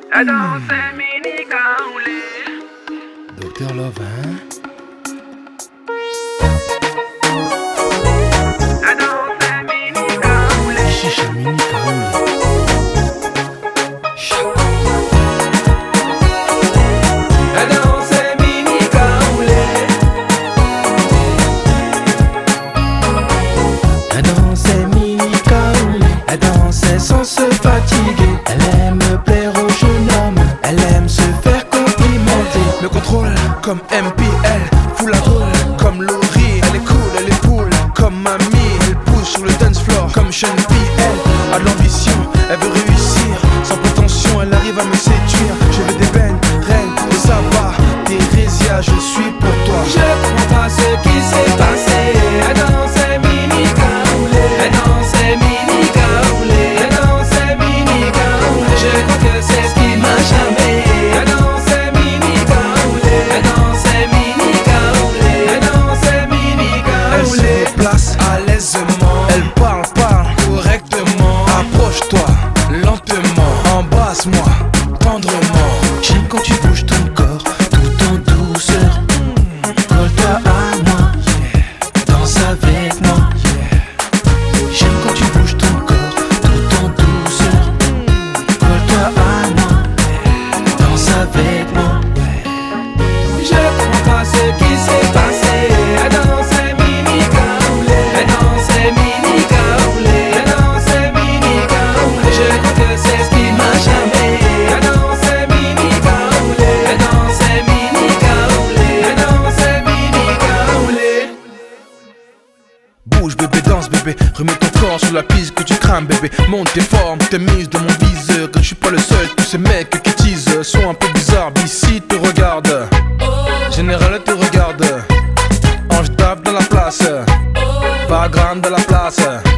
Elle dansait mini kaoulé. Docteur Love, hein? Elle dansait mini kaoulé. Chicha mini kaoulé. Elle dansait mini kaoulé. Elle dansait mini kaoulé. Elle dansait sans se fatiguer. Elle aime plaire aux jeunes hommes. Elle aime se faire complimenter. Le contrôle comme MPL, full la drôle comme Laurie. Elle est cool, elle est cool comme mamie. Elle pousse sur le dance floor comme Sean P. Elle a de l'ambition, elle veut réussir. Sans prétention, elle arrive à me séduire. Je veux des bennes, reines, et ça va. Thérésia, je suis pour toi. Je comprends pas ce qui s'est passé. Elle dansait mini kaoulé. Elle dansait mini kaoulé. Elle dansait mini kaoulé. Je crois que c'est ce qui m'a charmé. Elle dansait mini kaoulé. Elle dansait mini kaoulé. Elle dansait mini Elle se kaoulé. déplace à l'aisement. Elle parle correctement. Approche-toi lentement. Embrasse-moi tendrement. J'aime quand tu bouges ton corps tout en douceur. Colle-toi à moi, danse avec moi. J'aime quand tu bouges ton corps tout en douceur. Colle-toi à moi, danse avec moi. Je comprends pas ce qui s'est passé. Elle dansait mini kaoulé. Elle dansait mini kaoulé. Elle dansait mini kaoulé. Je crois que c'est ce qui m'a charmé. Elle dansait mini kaoulé. Elle dansait mini kaoulé. Elle dansait mini kaoulé. Bouge bébé, danse bébé. Remets ton corps sur la piste que tu crames bébé. Monte tes formes, tes mises de mon viseur. Que je suis pas le seul, tous ces mecs qui teasent sont un peu bizarres. BC te regarde, Général te regarde. Ange tape dans la place, pas grande dans la place.